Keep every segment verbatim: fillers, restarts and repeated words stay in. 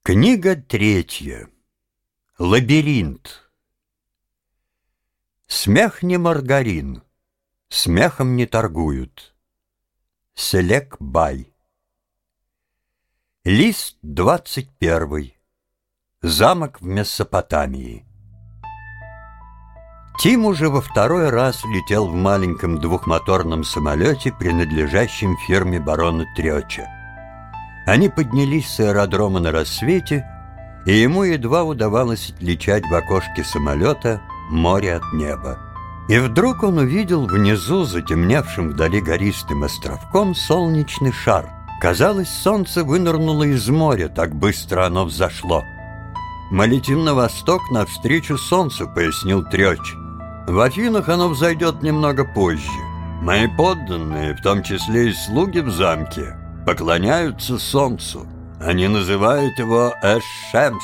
Книга третья. Лабиринт. Смех не маргарин, смехом не торгуют. Селек Бай. Лист двадцать первый. Замок в Месопотамии. Тим уже во второй раз летел в маленьком двухмоторном самолете, принадлежащем фирме барона Трёча. Они поднялись с аэродрома на рассвете, и ему едва удавалось отличать в окошке самолета море от неба. И вдруг он увидел внизу, затемневшим вдали гористым островком, солнечный шар. Казалось, солнце вынырнуло из моря, так быстро оно взошло. «Мы летим на восток навстречу солнцу», — пояснил Трёч. «В Афинах оно взойдет немного позже. Мои подданные, в том числе и слуги в замке, поклоняются солнцу. Они называют его Эш-Шемс».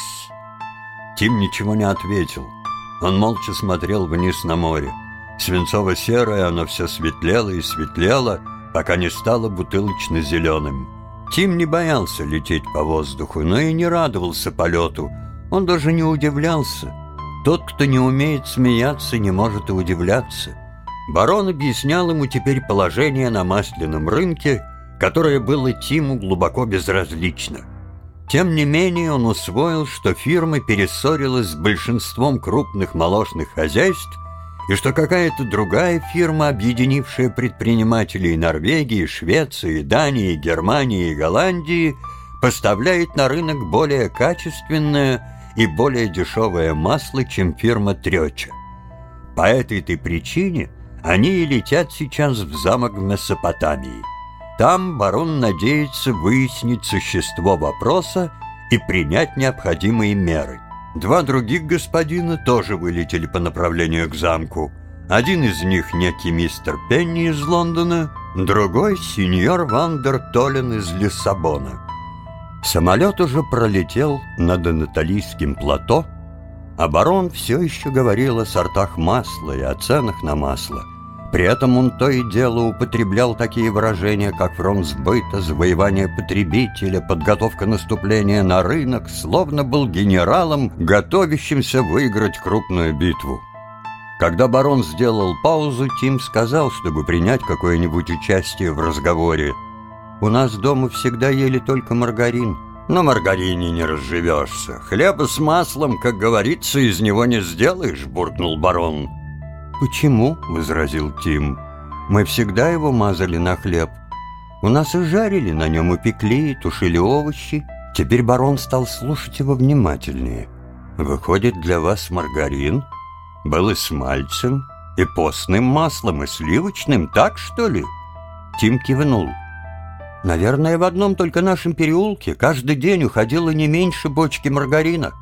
Тим ничего не ответил. Он молча смотрел вниз на море. Свинцово-серое оно все светлело и светлело, пока не стало бутылочно-зеленым. Тим не боялся лететь по воздуху, но и не радовался полету. Он даже не удивлялся. Тот, кто не умеет смеяться, не может и удивляться. Барон объяснял ему теперь положение на масляном рынке, которое было Тиму глубоко безразлично. Тем не менее он усвоил, что фирма перессорилась с большинством крупных молочных хозяйств и что какая-то другая фирма, объединившая предпринимателей Норвегии, Швеции, Дании, Германии и Голландии, поставляет на рынок более качественное и более дешевое масло, чем фирма Трёча. По этой-то причине они и летят сейчас в замок в Месопотамии. Там барон надеется выяснить существо вопроса и принять необходимые меры. Два других господина тоже вылетели по направлению к замку. Один из них некий мистер Пенни из Лондона, другой — сеньор Вандер Толлен из Лиссабона. Самолет уже пролетел над Анатолийским плато, а барон все еще говорил о сортах масла и о ценах на масло. При этом он то и дело употреблял такие выражения, как фронт сбыта, завоевание потребителя, подготовка наступления на рынок, словно был генералом, готовящимся выиграть крупную битву. Когда барон сделал паузу, Тим сказал, чтобы принять какое-нибудь участие в разговоре: «У нас дома всегда ели только маргарин». «На маргарине не разживешься. Хлеба с маслом, как говорится, из него не сделаешь», — буркнул барон. «Почему?» — возразил Тим. «Мы всегда его мазали на хлеб. У нас и жарили на нем, и пекли, и тушили овощи». Теперь барон стал слушать его внимательнее. «Выходит, для вас маргарин был и с мальцем, и постным маслом, и сливочным, так что ли?» Тим кивнул. «Наверное, в одном только нашем переулке каждый день уходило не меньше бочки маргарина».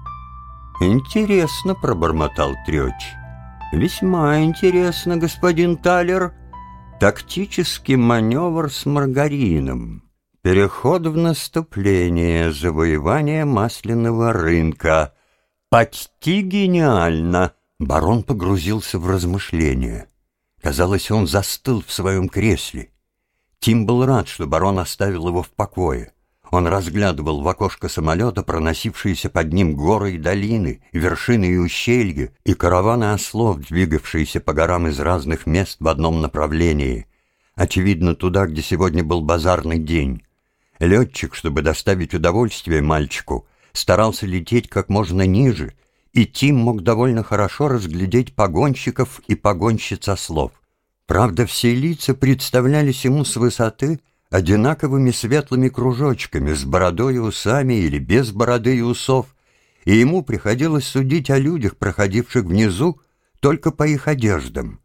«Интересно», — пробормотал Трёч. «Весьма интересно, господин Талер. Тактический маневр с маргарином. Переход в наступление, завоевание масляного рынка. Почти гениально!» Барон погрузился в размышления. Казалось, он застыл в своем кресле. Тим был рад, что барон оставил его в покое. Он разглядывал в окошко самолета проносившиеся под ним горы и долины, вершины и ущелья, и караваны ослов, двигавшиеся по горам из разных мест в одном направлении. Очевидно, туда, где сегодня был базарный день. Летчик, чтобы доставить удовольствие мальчику, старался лететь как можно ниже, и Тим мог довольно хорошо разглядеть погонщиков и погонщиц ослов. Правда, все лица представлялись ему с высоты одинаковыми светлыми кружочками, с бородой и усами или без бороды и усов, и ему приходилось судить о людях, проходивших внизу, только по их одеждам.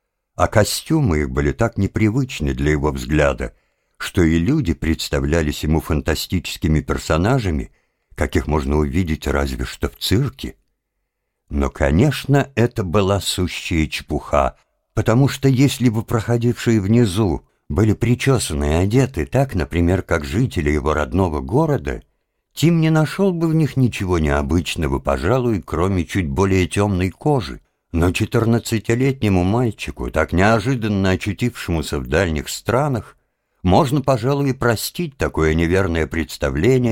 А костюмы их были так непривычны для его взгляда, что и люди представлялись ему фантастическими персонажами, каких можно увидеть разве что в цирке. Но, конечно, это была сущая чепуха, потому что если бы проходившие внизу были причесаны и одеты так, например, как жители его родного города, Тим не нашел бы в них ничего необычного, пожалуй, кроме чуть более темной кожи. Но четырнадцатилетнему мальчику, так неожиданно очутившемуся в дальних странах, можно, пожалуй, и простить такое неверное представление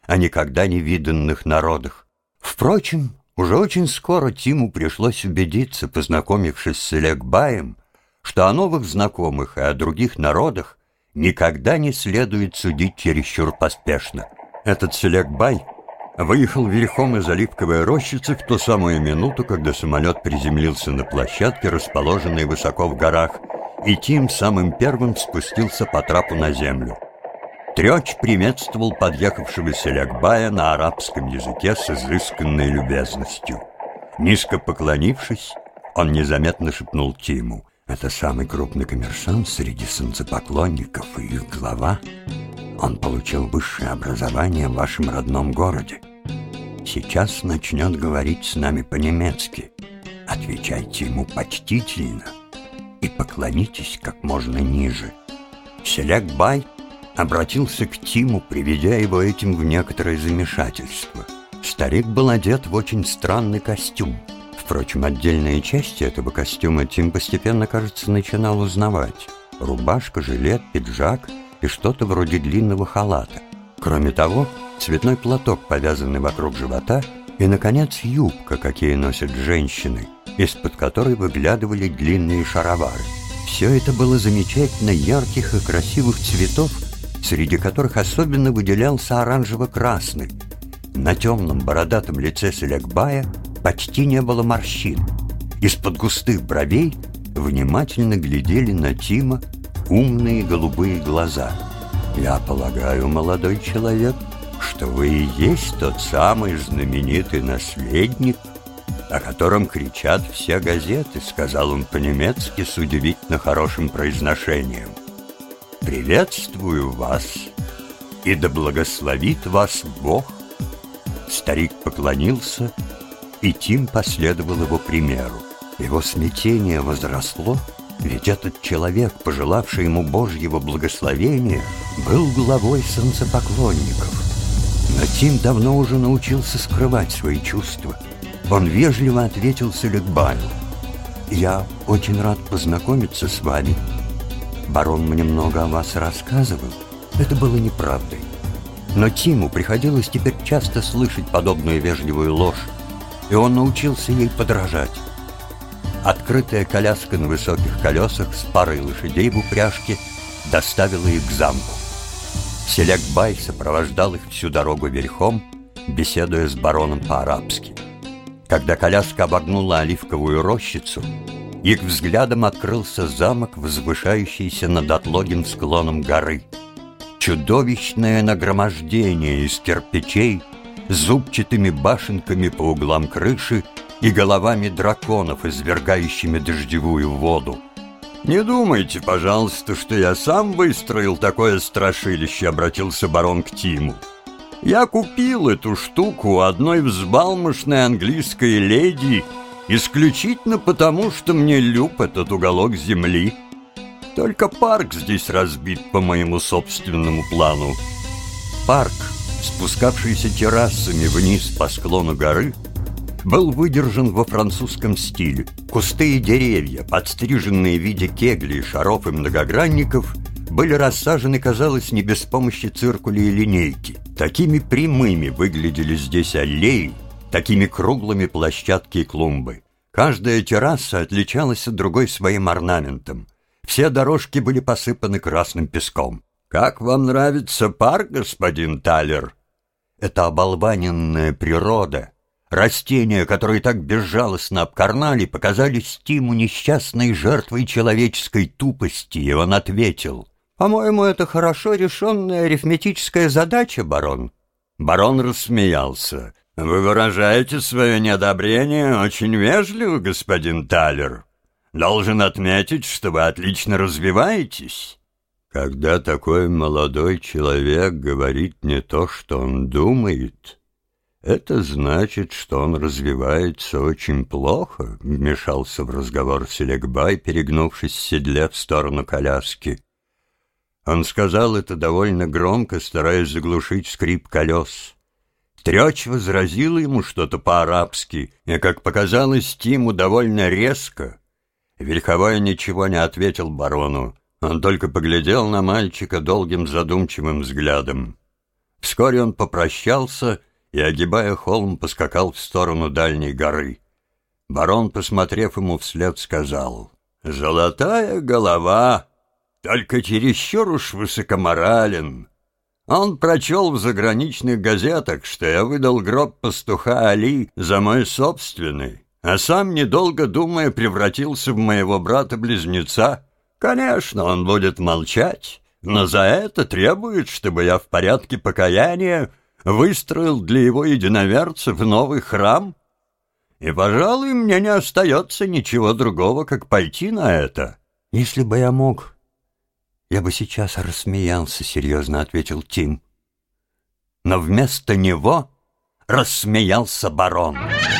о никогда не виданных народах. Впрочем, уже очень скоро Тиму пришлось убедиться, познакомившись с Селекбаем, что о новых знакомых и о других народах никогда не следует судить чересчур поспешно. Этот Селекбай выехал верхом из оливковой рощицы в ту самую минуту, когда самолет приземлился на площадке, расположенной высоко в горах, и Тим самым первым спустился по трапу на землю. Трёч приветствовал подъехавшего Селекбая на арабском языке с изысканной любезностью. Низко поклонившись, он незаметно шепнул Тиму: «Это самый крупный коммерсант среди солнцепоклонников и их глава. Он получил высшее образование в вашем родном городе. Сейчас начнет говорить с нами по-немецки. Отвечайте ему почтительно и поклонитесь как можно ниже». Селекбай обратился к Тиму, приведя его этим в некоторое замешательство. Старик был одет в очень странный костюм. Впрочем, отдельные части этого костюма Тим постепенно, кажется, начинал узнавать. Рубашка, жилет, пиджак и что-то вроде длинного халата. Кроме того, цветной платок, повязанный вокруг живота, и, наконец, юбка, какие носят женщины, из-под которой выглядывали длинные шаровары. Все это было замечательно ярких и красивых цветов, среди которых особенно выделялся оранжево-красный. На темном бородатом лице Селекбая почти не было морщин. Из-под густых бровей внимательно глядели на Тима умные голубые глаза. «Я полагаю, молодой человек, что вы и есть тот самый знаменитый наследник, о котором кричат все газеты», — сказал он по-немецки с удивительно хорошим произношением. «Приветствую вас, и да благословит вас Бог». Старик поклонился, и Тим последовал его примеру. Его смятение возросло, ведь этот человек, пожелавший ему Божьего благословения, был главой солнцепоклонников. Но Тим давно уже научился скрывать свои чувства. Он вежливо ответил Селекбаю: «Я очень рад познакомиться с вами. Барон мне много о вас рассказывал». Это было неправдой. Но Тиму приходилось теперь часто слышать подобную вежливую ложь, и он научился ей подражать. Открытая коляска на высоких колесах с парой лошадей в упряжке доставила их к замку. Селекбай сопровождал их всю дорогу верхом, беседуя с бароном по-арабски. Когда коляска обогнула оливковую рощицу, их взглядом открылся замок, возвышающийся над отлогим склоном горы. Чудовищное нагромождение из кирпичей с зубчатыми башенками по углам крыши и головами драконов, извергающими дождевую воду. «Не думайте, пожалуйста, что я сам выстроил такое страшилище», — обратился барон к Тиму. «Я купил эту штуку у одной взбалмошной английской леди исключительно потому, что мне люб этот уголок земли. Только парк здесь разбит по моему собственному плану». Парк, спускавшийся террасами вниз по склону горы, был выдержан во французском стиле. Кусты и деревья, подстриженные в виде кеглей, шаров и многогранников, были рассажены, казалось, не без помощи циркуля и линейки. Такими прямыми выглядели здесь аллеи, такими круглыми площадки и клумбы. Каждая терраса отличалась от другой своим орнаментом. Все дорожки были посыпаны красным песком. «Как вам нравится парк, господин Талер?» Это оболваненная природа, растения, которые так безжалостно обкорнали, показались Тиму несчастной жертвой человеческой тупости, и он ответил: «По-моему, это хорошо решенная арифметическая задача, барон». Барон рассмеялся. «Вы выражаете свое неодобрение очень вежливо, господин Талер. Должен отметить, что вы отлично развиваетесь». «Когда такой молодой человек говорит не то, что он думает, это значит, что он развивается очень плохо», — вмешался в разговор Селекбай, перегнувшись в седле в сторону коляски. Он сказал это довольно громко, стараясь заглушить скрип колес. Трёч возразил ему что-то по-арабски, и, как показалось Тиму, довольно резко. Верховой ничего не ответил барону. Он только поглядел на мальчика долгим задумчивым взглядом. Вскоре он попрощался и, огибая холм, поскакал в сторону дальней горы. Барон, посмотрев ему вслед, сказал: «Золотая голова, только чересчур уж высокоморален. Он прочел в заграничных газетах, что я выдал гроб пастуха Али за мой собственный, а сам, недолго думая, превратился в моего брата-близнеца. Конечно, он будет молчать, но за это требует, чтобы я в порядке покаяния выстроил для его единоверцев новый храм. И, пожалуй, мне не остается ничего другого, как пойти на это». «Если бы я мог, я бы сейчас рассмеялся», — серьезно ответил Тим. Но вместо него рассмеялся барон.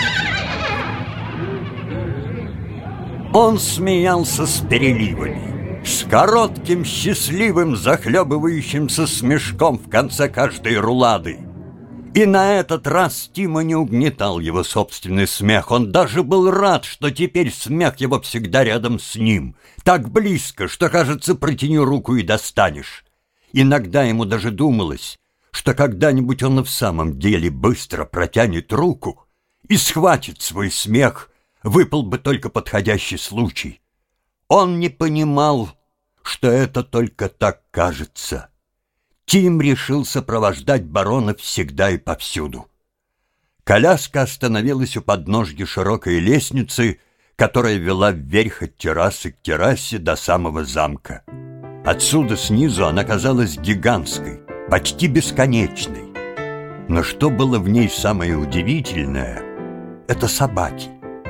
Он смеялся с переливами, с коротким, счастливым, захлебывающимся смешком в конце каждой рулады. И на этот раз Тима не угнетал его собственный смех. Он даже был рад, что теперь смех его всегда рядом с ним. Так близко, что, кажется, протяни руку и достанешь. Иногда ему даже думалось, что когда-нибудь он и в самом деле быстро протянет руку и схватит свой смех, выпал бы только подходящий случай. Он не понимал, что это только так кажется. Тим решил сопровождать барона всегда и повсюду. Коляска остановилась у подножья широкой лестницы, которая вела вверх от террасы к террасе до самого замка. Отсюда снизу она казалась гигантской, почти бесконечной. Но что было в ней самое удивительное — это собаки.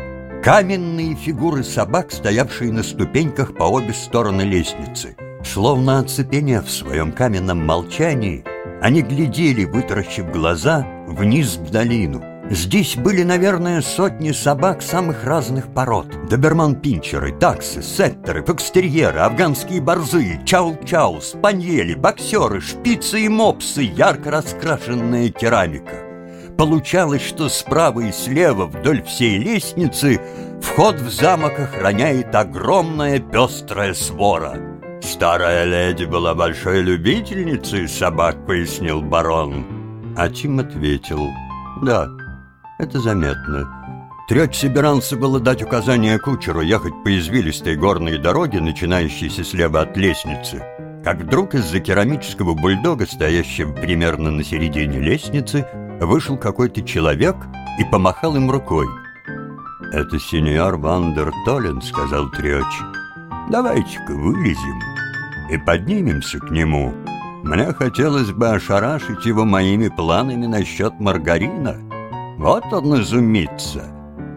Каменные фигуры собак, стоявшие на ступеньках по обе стороны лестницы. Словно оцепенев в своем каменном молчании, они глядели, вытаращив глаза, вниз в долину. Здесь были, наверное, сотни собак самых разных пород. Доберман-пинчеры, таксы, сеттеры, фокстерьеры, афганские борзы, чау-чау, спаньели, боксеры, шпицы и мопсы, ярко раскрашенная керамика. Получалось, что справа и слева вдоль всей лестницы вход в замок охраняет огромная пестрая свора. «Старая леди была большой любительницей собак», — пояснил барон. А Тим ответил: «Да, это заметно». Трёч собирался было дать указание кучеру ехать по извилистой горной дороге, начинающейся слева от лестницы, как вдруг из-за керамического бульдога, стоящего примерно на середине лестницы, вышел какой-то человек и помахал им рукой. «Это сеньор Ван дер Толен», — сказал Трёч. «Давайте-ка вылезем и поднимемся к нему. Мне хотелось бы ошарашить его моими планами насчет маргарина. Вот он изумится».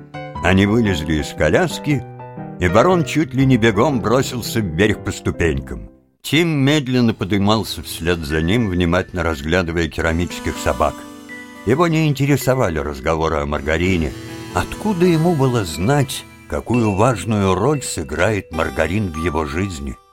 Они вылезли из коляски, и барон чуть ли не бегом бросился вверх по ступенькам. Тим медленно поднимался вслед за ним, внимательно разглядывая керамических собак. Его не интересовали разговоры о маргарине. Откуда ему было знать, какую важную роль сыграет маргарин в его жизни?